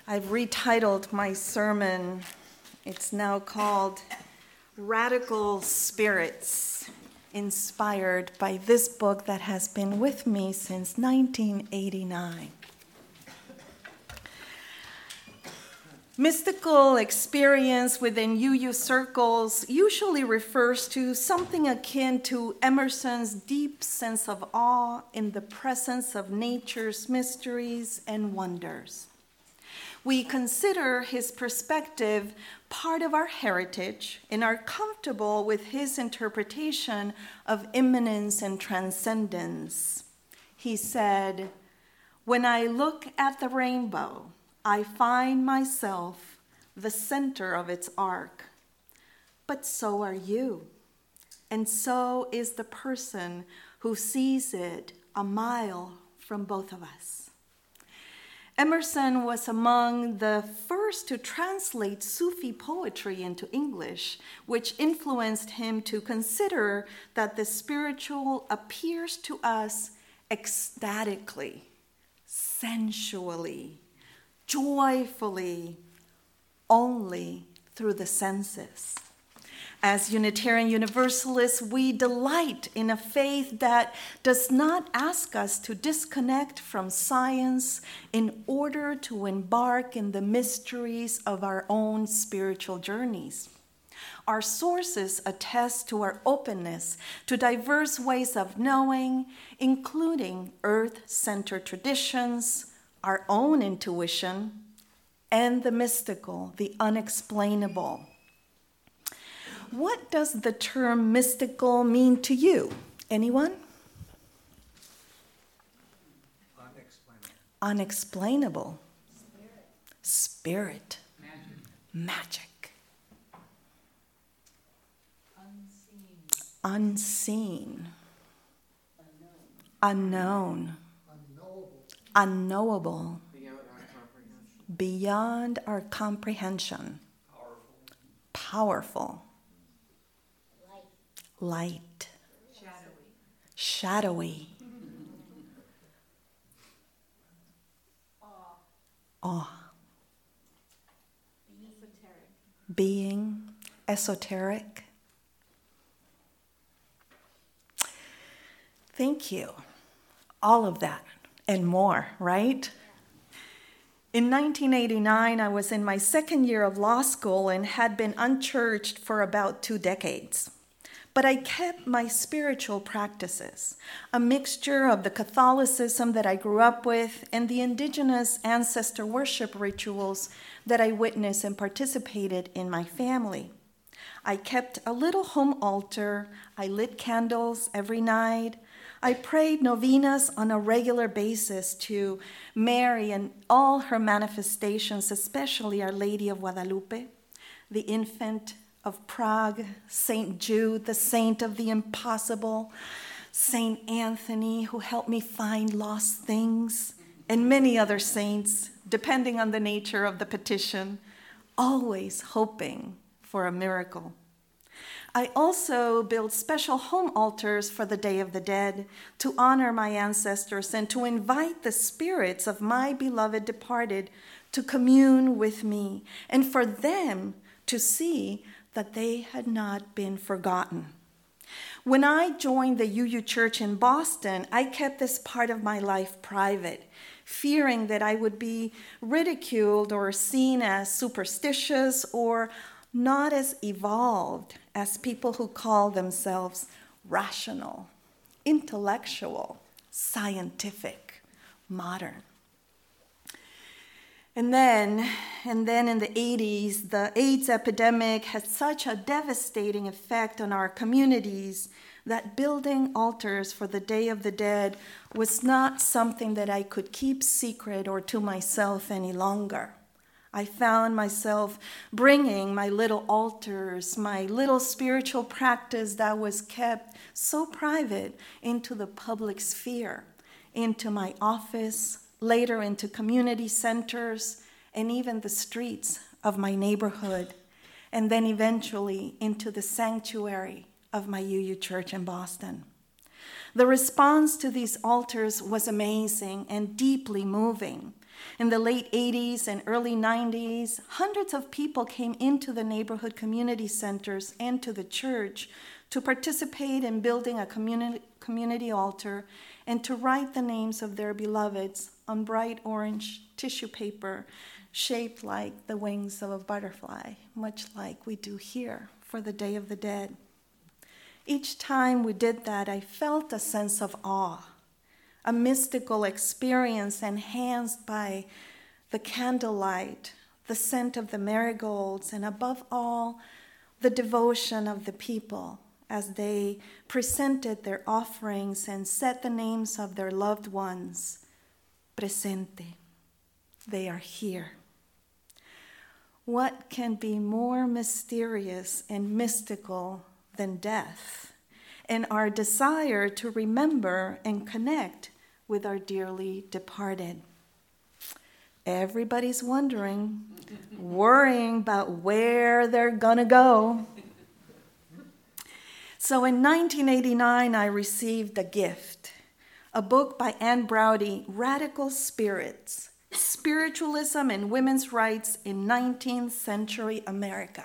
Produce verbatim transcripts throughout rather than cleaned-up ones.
I've retitled my sermon. It's now called Radical Spirits, inspired by this book that has been with me since nineteen eighty-nine. Mystical experience within U U circles usually refers to something akin to Emerson's deep sense of awe in the presence of nature's mysteries and wonders. We consider his perspective part of our heritage and are comfortable with his interpretation of immanence and transcendence. He said, "When I look at the rainbow, I find myself the center of its arc. But so are you, and so is the person who sees it a mile from both of us." Emerson was among the first to translate Sufi poetry into English, which influenced him to consider that the spiritual appears to us ecstatically, sensually, joyfully, only through the senses. As Unitarian Universalists, we delight in a faith that does not ask us to disconnect from science in order to embark in the mysteries of our own spiritual journeys. Our sources attest to our openness to diverse ways of knowing, including earth-centered traditions, our own intuition, and the mystical, the unexplainable. What does the term mystical mean to you? Anyone? Unexplainable. Unexplainable. Spirit. Spirit. Magic. Magic. Unseen. Unseen. Unknown. Unknown. Unknowable. Unknowable. Beyond our comprehension. Beyond our comprehension. Powerful. Powerful. Light. Light. Shadowy. Shadowy. Awe. Awe. Esoteric. Being. Esoteric. Thank you. All of that and more, right? In nineteen eighty-nine, I was in my second year of law school and had been unchurched for about two decades. But I kept my spiritual practices, a mixture of the Catholicism that I grew up with and the indigenous ancestor worship rituals that I witnessed and participated in my family. I kept a little home altar. I lit candles every night. I prayed novenas on a regular basis to Mary and all her manifestations, especially Our Lady of Guadalupe, the infant of Prague, Saint Jude, the saint of the impossible, Saint Anthony, who helped me find lost things, and many other saints, depending on the nature of the petition, always hoping for a miracle. I also built special home altars for the Day of the Dead to honor my ancestors and to invite the spirits of my beloved departed to commune with me and for them to see that they had not been forgotten. When I joined the U U Church in Boston, I kept this part of my life private, fearing that I would be ridiculed or seen as superstitious or not as evolved as people who call themselves rational, intellectual, scientific, modern. And then, and then in the eighties, the AIDS epidemic had such a devastating effect on our communities that building altars for the Day of the Dead was not something that I could keep secret or to myself any longer. I found myself bringing my little altars, my little spiritual practice that was kept so private into the public sphere, into my office, later into community centers, and even the streets of my neighborhood, and then eventually into the sanctuary of my U U Church in Boston. The response to these altars was amazing and deeply moving. In the late eighties and early nineties, hundreds of people came into the neighborhood community centers and to the church to participate in building a community, community altar and to write the names of their beloveds on bright orange tissue paper shaped like the wings of a butterfly, much like we do here for the Day of the Dead. Each time we did that, I felt a sense of awe, a mystical experience enhanced by the candlelight, the scent of the marigolds, and above all, the devotion of the people as they presented their offerings and said the names of their loved ones. Presente. They are here. What can be more mysterious and mystical than death and our desire to remember and connect with our dearly departed? Everybody's wondering, worrying about where they're gonna go. So in nineteen eighty-nine, I received a gift, a book by Anne Braude, Radical Spirits, Spiritualism and Women's Rights in nineteenth Century America.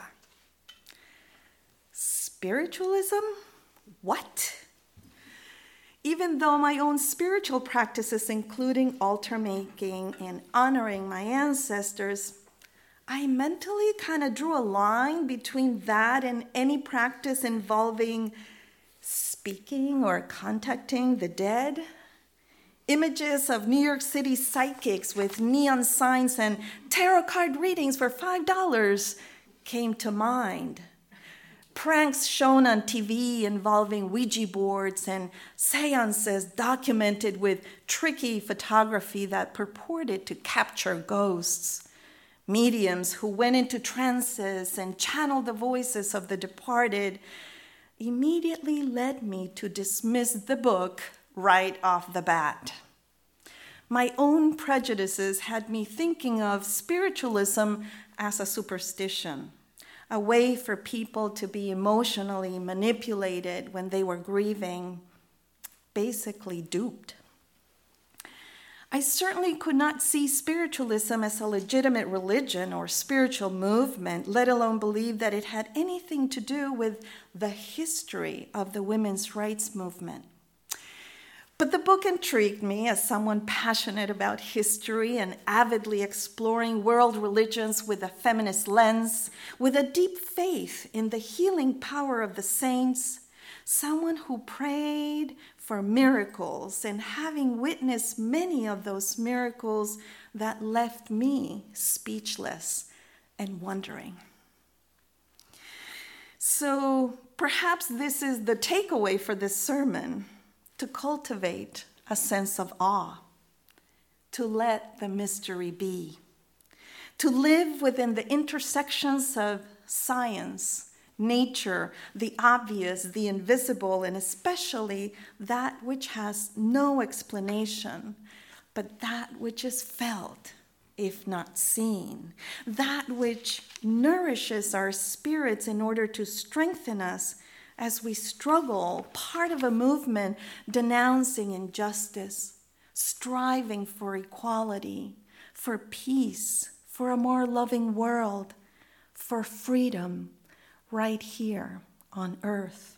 Spiritualism? What? Even though my own spiritual practices, including altar making and honoring my ancestors, I mentally kind of drew a line between that and any practice involving speaking or contacting the dead. Images of New York City psychics with neon signs and tarot card readings for five dollars came to mind. Pranks shown on T V involving Ouija boards and seances documented with tricky photography that purported to capture ghosts. Mediums who went into trances and channeled the voices of the departed immediately led me to dismiss the book right off the bat. My own prejudices had me thinking of spiritualism as a superstition, a way for people to be emotionally manipulated when they were grieving, basically duped. I certainly could not see spiritualism as a legitimate religion or spiritual movement, let alone believe that it had anything to do with the history of the women's rights movement. But the book intrigued me as someone passionate about history and avidly exploring world religions with a feminist lens, with a deep faith in the healing power of the saints, someone who prayed for miracles and having witnessed many of those miracles that left me speechless and wondering. So perhaps this is the takeaway for this sermon: to cultivate a sense of awe, to let the mystery be, to live within the intersections of science, nature, the obvious, the invisible, and especially that which has no explanation, but that which is felt, if not seen, that which nourishes our spirits in order to strengthen us as we struggle, part of a movement denouncing injustice, striving for equality, for peace, for a more loving world, for freedom, right here on earth.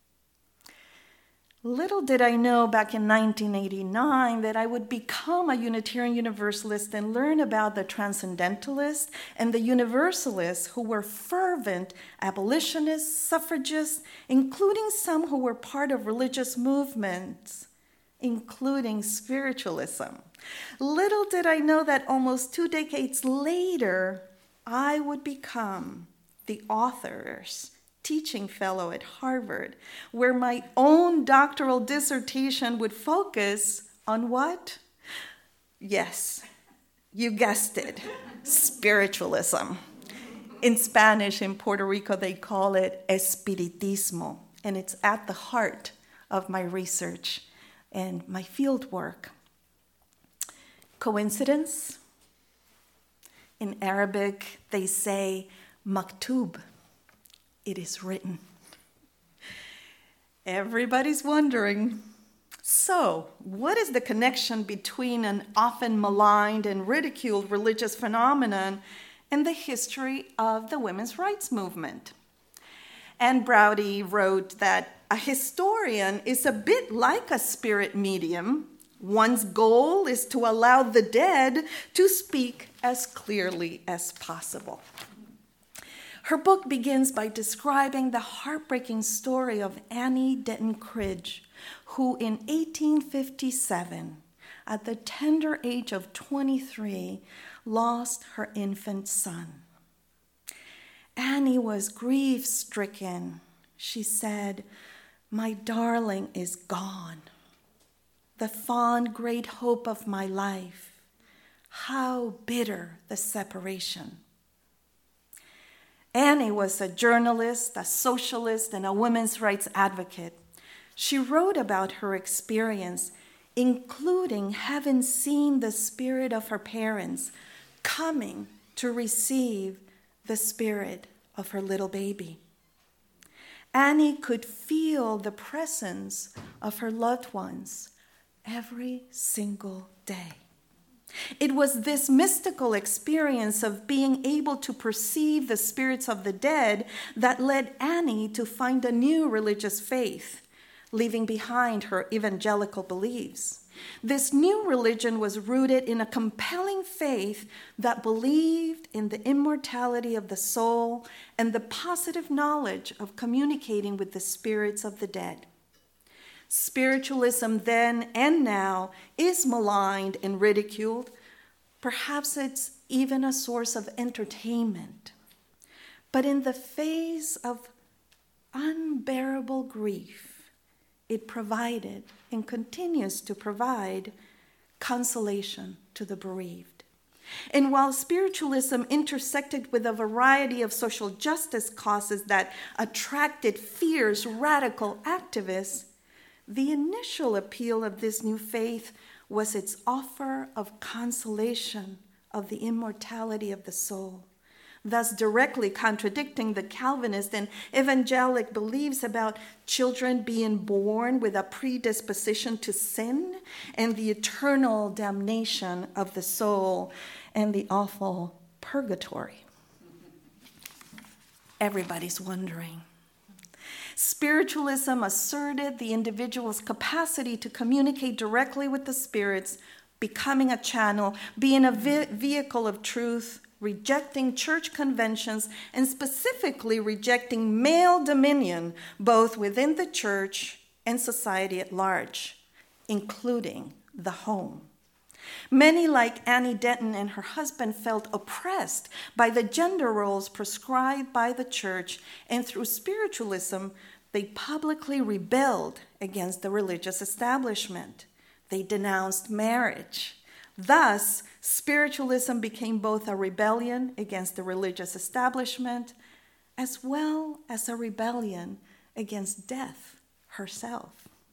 Little did I know back in nineteen eighty-nine that I would become a Unitarian Universalist and learn about the Transcendentalists and the Universalists who were fervent abolitionists, suffragists, including some who were part of religious movements, including spiritualism. Little did I know that almost two decades later, I would become the author's teaching fellow at Harvard, where my own doctoral dissertation would focus on what? Yes, you guessed it, spiritualism. In Spanish, in Puerto Rico, they call it espiritismo, and it's at the heart of my research and my field work. Coincidence? In Arabic, they say maktub. It is written. Everybody's wondering, So, what is the connection between an often maligned and ridiculed religious phenomenon and the history of the women's rights movement? Anne Braude wrote that a historian is a bit like a spirit medium. One's goal is to allow the dead to speak as clearly as possible. Her book begins by describing the heartbreaking story of Annie Denton Cridge, who in eighteen fifty-seven, at the tender age of twenty-three, lost her infant son. Annie was grief-stricken. She said, "My darling is gone, the fond great hope of my life. How bitter the separation." Annie was a journalist, a socialist, and a women's rights advocate. She wrote about her experience, including having seen the spirit of her parents coming to receive the spirit of her little baby. Annie could feel the presence of her loved ones every single day. It was this mystical experience of being able to perceive the spirits of the dead that led Annie to find a new religious faith, leaving behind her evangelical beliefs. This new religion was rooted in a compelling faith that believed in the immortality of the soul and the positive knowledge of communicating with the spirits of the dead. Spiritualism then and now is maligned and ridiculed. Perhaps it's even a source of entertainment. But in the face of unbearable grief, it provided and continues to provide consolation to the bereaved. And while spiritualism intersected with a variety of social justice causes that attracted fierce radical activists, the initial appeal of this new faith was its offer of consolation of the immortality of the soul, thus directly contradicting the Calvinist and evangelic beliefs about children being born with a predisposition to sin and the eternal damnation of the soul and the awful purgatory. Everybody's wondering. Spiritualism asserted the individual's capacity to communicate directly with the spirits, becoming a channel, being a ve- vehicle of truth, rejecting church conventions, and specifically rejecting male dominion, both within the church and society at large, including the home. Many, like Annie Denton and her husband, felt oppressed by the gender roles prescribed by the church, and through spiritualism, they publicly rebelled against the religious establishment. They denounced marriage. Thus, spiritualism became both a rebellion against the religious establishment as well as a rebellion against death herself.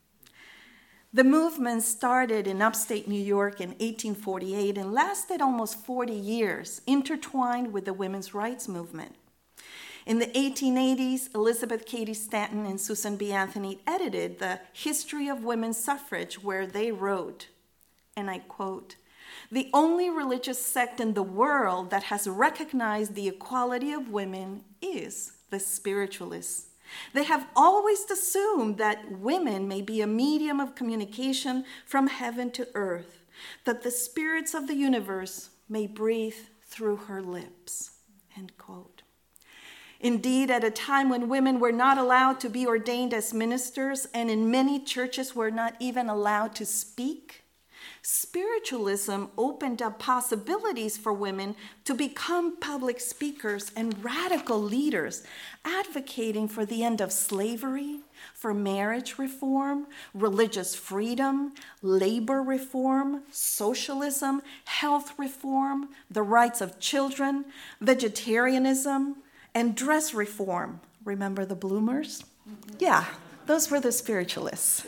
The movement started in upstate New York in eighteen forty-eight and lasted almost forty years, intertwined with the women's rights movement. In the eighteen eighties, Elizabeth Cady Stanton and Susan B. Anthony edited the History of Women's Suffrage, where they wrote, and I quote, "The only religious sect in the world that has recognized the equality of women is the spiritualists. They have always assumed that women may be a medium of communication from heaven to earth, that the spirits of the universe may breathe through her lips," end quote. Indeed, at a time when women were not allowed to be ordained as ministers and in many churches were not even allowed to speak, spiritualism opened up possibilities for women to become public speakers and radical leaders, advocating for the end of slavery, for marriage reform, religious freedom, labor reform, socialism, health reform, the rights of children, vegetarianism, and dress reform. Remember the bloomers? Yeah, those were the spiritualists.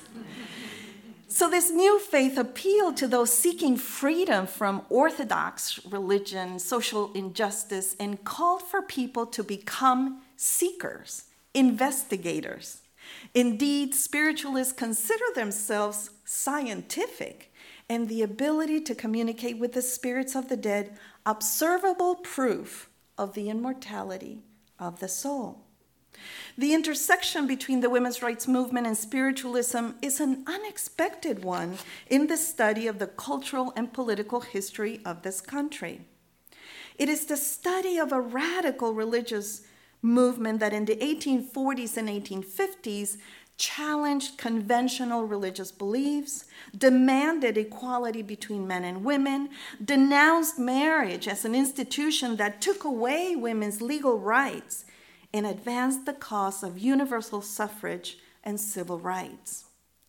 So this new faith appealed to those seeking freedom from orthodox religion, social injustice, and called for people to become seekers, investigators. Indeed, spiritualists consider themselves scientific, and the ability to communicate with the spirits of the dead, observable proof of the immortality of the soul. The intersection between the women's rights movement and spiritualism is an unexpected one in the study of the cultural and political history of this country. It is the study of a radical religious movement that in the eighteen forties and eighteen fifties challenged conventional religious beliefs, demanded equality between men and women, denounced marriage as an institution that took away women's legal rights, and advanced the cause of universal suffrage and civil rights.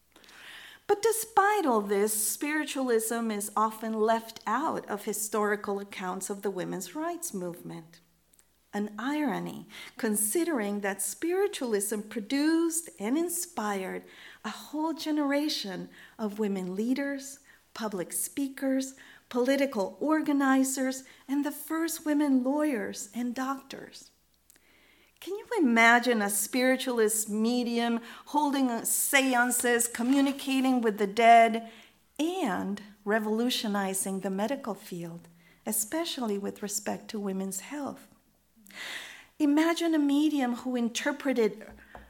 But despite all this, spiritualism is often left out of historical accounts of the women's rights movement. An irony, considering that spiritualism produced and inspired a whole generation of women leaders, public speakers, political organizers, and the first women lawyers and doctors. Can you imagine a spiritualist medium holding seances, communicating with the dead, and revolutionizing the medical field, especially with respect to women's health? Imagine a medium who interpreted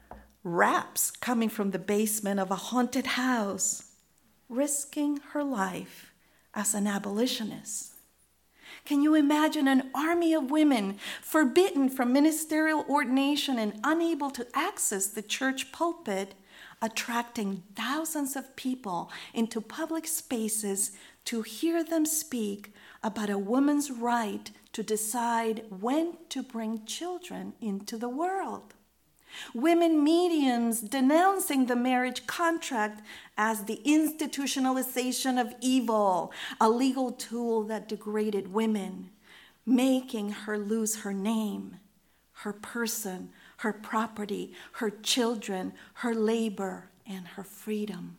raps coming from the basement of a haunted house, risking her life as an abolitionist. Can you imagine an army of women forbidden from ministerial ordination and unable to access the church pulpit, attracting thousands of people into public spaces to hear them speak about a woman's right to decide when to bring children into the world? Women mediums denouncing the marriage contract as the institutionalization of evil, a legal tool that degraded women, making her lose her name, her person, her property, her children, her labor, and her freedom.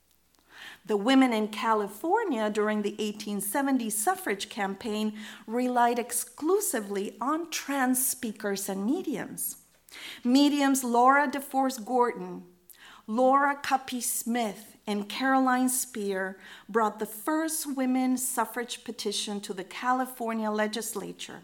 The women in California during the eighteen seventy suffrage campaign relied exclusively on trans speakers and mediums. Mediums Laura DeForest Gordon, Laura Cuppy Smith, and Caroline Spear brought the first women's suffrage petition to the California legislature.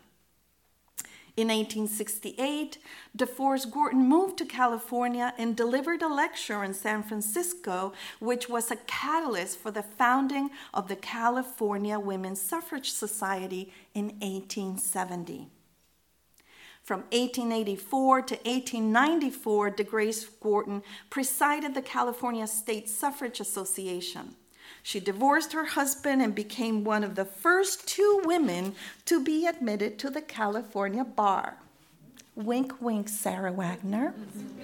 In eighteen sixty-eight, DeForest Gordon moved to California and delivered a lecture in San Francisco, which was a catalyst for the founding of the California Women's Suffrage Society in eighteen seventy. From eighteen eighty-four to eighteen ninety-four, DeGrace Gordon presided the California State Suffrage Association. She divorced her husband and became one of the first two women to be admitted to the California bar. Wink, wink, Sarah Wagner.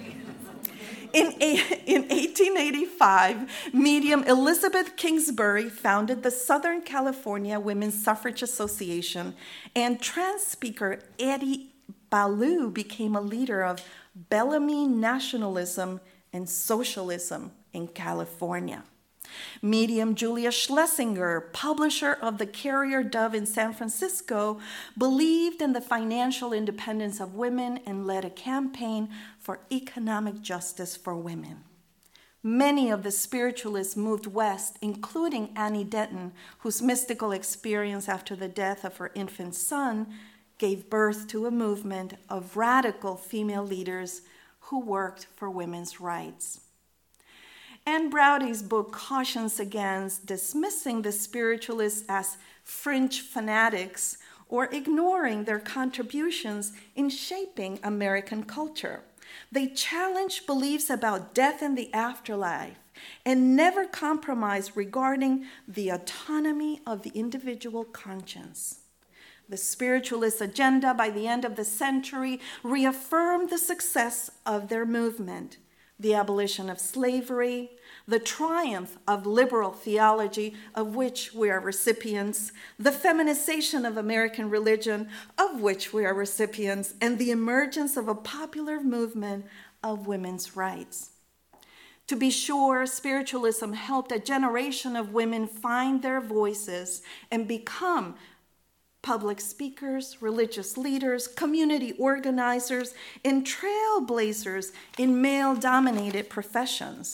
In, in eighteen eighty-five, medium Elizabeth Kingsbury founded the Southern California Women's Suffrage Association, and trans speaker Eddie Ballou became a leader of Bellamy nationalism and socialism in California. Medium Julia Schlesinger, publisher of the Carrier Dove in San Francisco, believed in the financial independence of women and led a campaign for economic justice for women. Many of the spiritualists moved west, including Annie Denton, whose mystical experience after the death of her infant son gave birth to a movement of radical female leaders who worked for women's rights. Anne Braude's book cautions against dismissing the spiritualists as fringe fanatics or ignoring their contributions in shaping American culture. They challenge beliefs about death and the afterlife and never compromise regarding the autonomy of the individual conscience. The spiritualist agenda by the end of the century reaffirmed the success of their movement, the abolition of slavery, the triumph of liberal theology, of which we are recipients, the feminization of American religion, of which we are recipients, and the emergence of a popular movement of women's rights. To be sure, spiritualism helped a generation of women find their voices and become public speakers, religious leaders, community organizers, and trailblazers in male-dominated professions.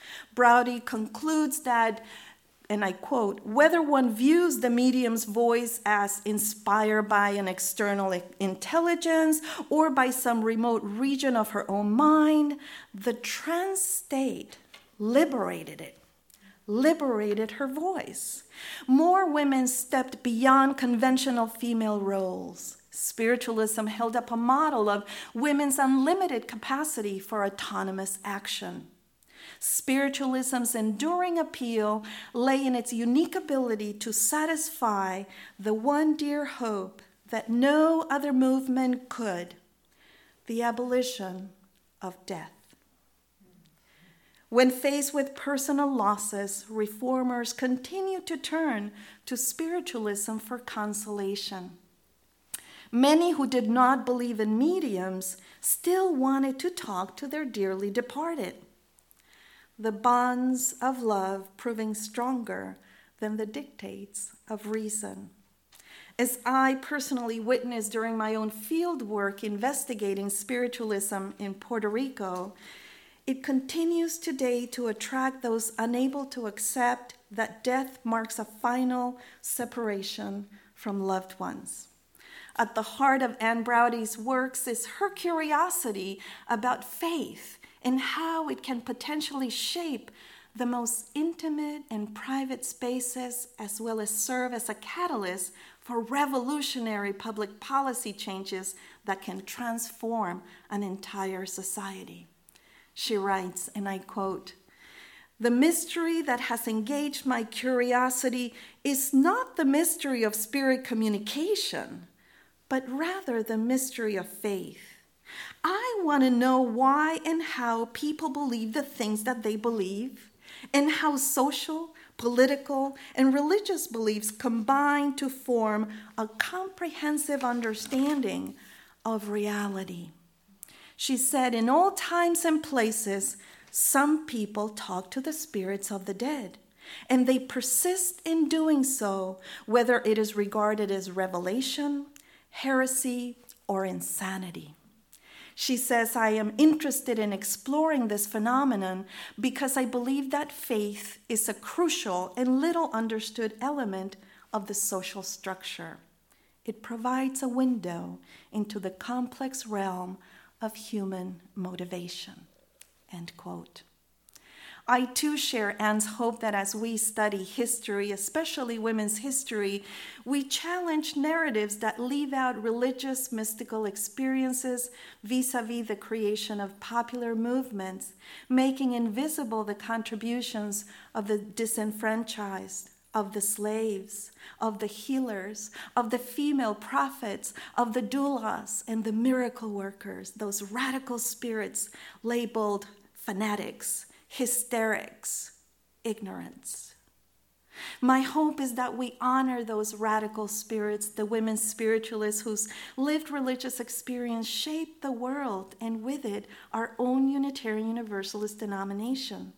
Braudy concludes that, and I quote, whether one views the medium's voice as inspired by an external intelligence or by some remote region of her own mind, the trance state liberated it, liberated her voice. More women stepped beyond conventional female roles. Spiritualism held up a model of women's unlimited capacity for autonomous action. Spiritualism's enduring appeal lay in its unique ability to satisfy the one dear hope that no other movement could, the abolition of death. When faced with personal losses, reformers continued to turn to spiritualism for consolation. Many who did not believe in mediums still wanted to talk to their dearly departed. The bonds of love proving stronger than the dictates of reason. As I personally witnessed during my own field work investigating spiritualism in Puerto Rico, it continues today to attract those unable to accept that death marks a final separation from loved ones. At the heart of Anne Braudy's works is her curiosity about faith and how it can potentially shape the most intimate and private spaces, as well as serve as a catalyst for revolutionary public policy changes that can transform an entire society. She writes, and I quote, "The mystery that has engaged my curiosity is not the mystery of spirit communication, but rather the mystery of faith. I want to know why and how people believe the things that they believe, and how social, political, and religious beliefs combine to form a comprehensive understanding of reality." She said, "In all times and places, some people talk to the spirits of the dead, and they persist in doing so, whether it is regarded as revelation, heresy, or insanity." She says, "I am interested in exploring this phenomenon because I believe that faith is a crucial and little understood element of the social structure. It provides a window into the complex realm of human motivation." End quote. I too share Anne's hope that as we study history, especially women's history, we challenge narratives that leave out religious, mystical experiences vis-a-vis the creation of popular movements, making invisible the contributions of the disenfranchised, of the slaves, of the healers, of the female prophets, of the doulas and the miracle workers, those radical spirits labeled fanatics, hysterics, ignorance. My hope is that we honor those radical spirits, the women spiritualists whose lived religious experience shaped the world, and with it, our own Unitarian Universalist denomination.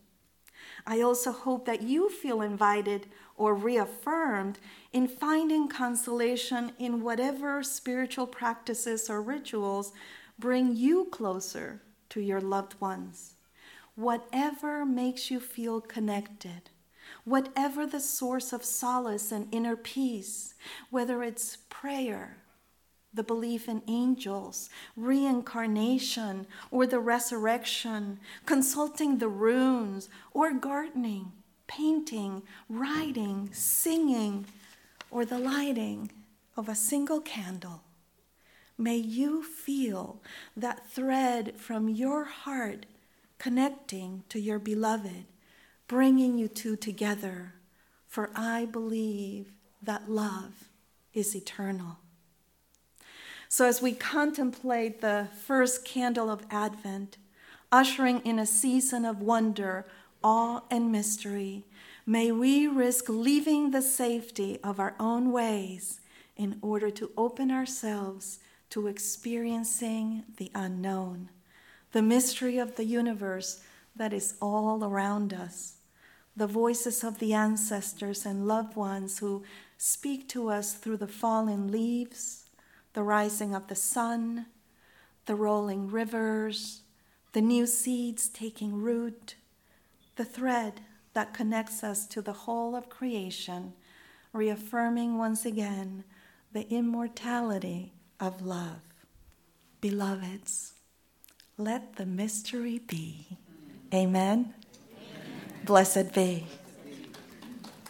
I also hope that you feel invited or reaffirmed in finding consolation in whatever spiritual practices or rituals bring you closer to your loved ones. Whatever makes you feel connected, whatever the source of solace and inner peace, whether it's prayer, the belief in angels, reincarnation, or the resurrection, consulting the runes, or gardening, painting, writing, singing, or the lighting of a single candle. May you feel that thread from your heart connecting to your beloved, bringing you two together, for I believe that love is eternal. So as we contemplate the first candle of Advent, ushering in a season of wonder, awe, and mystery, may we risk leaving the safety of our own ways in order to open ourselves to experiencing the unknown, the mystery of the universe that is all around us, the voices of the ancestors and loved ones who speak to us through the fallen leaves, the rising of the sun, the rolling rivers, the new seeds taking root, the thread that connects us to the whole of creation, reaffirming once again the immortality of love. Beloveds, let the mystery be. Amen. Amen. Blessed be.